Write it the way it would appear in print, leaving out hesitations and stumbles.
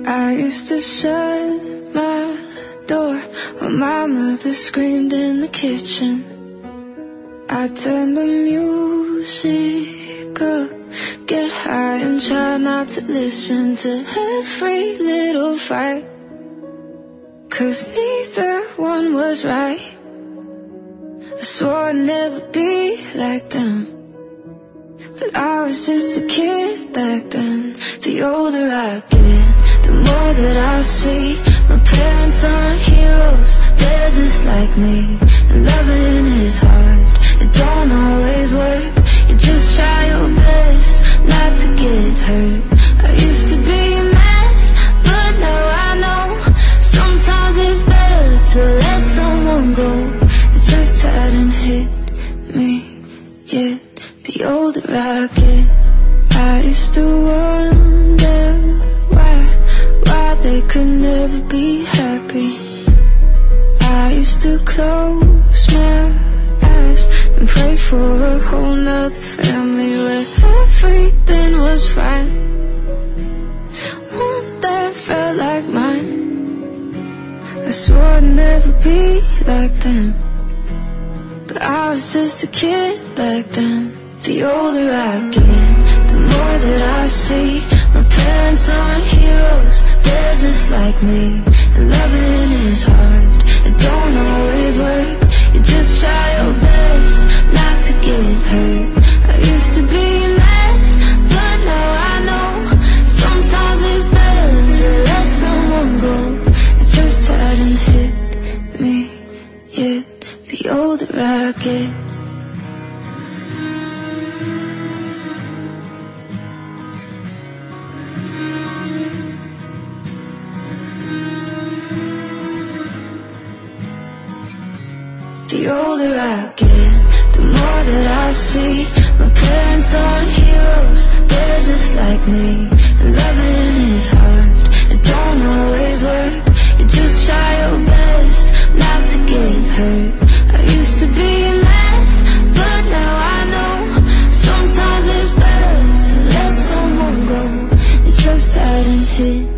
I used to shut my door when my mother screamed in the kitchen. I turned the music up, get high and try not to listen to every little fight, 'cause neither one was right. I swore I'd never be like them, but I was just a kid back then. The older I get, the more that I see my parents aren't heroes, they're just like me. And loving is hard, it don't always work. You just try your best not to get hurt. I used to be mad, but now I know sometimes it's better to let someone go. It just hadn't hit me yet. The older I get, I used to wonder why they could never be happy. I used to close my eyes and pray for a whole nother family where everything was fine, one that felt like mine. I swore I'd never be like them, but I was just a kid back then. The older I get, the more that I see my parents aren't heroes, they're just like me. And loving is hard, it don't always work. You just try your best not to get hurt. I used to be mad, but now I know sometimes it's better to let someone go. It just hadn't hit me yet. The older I get. The older I get, the more that I see my parents aren't heroes, they're just like me. And loving is hard, it don't always work. You just try your best not to get hurt. I used to be mad, but now I know sometimes it's better to let someone go. It just hadn't hit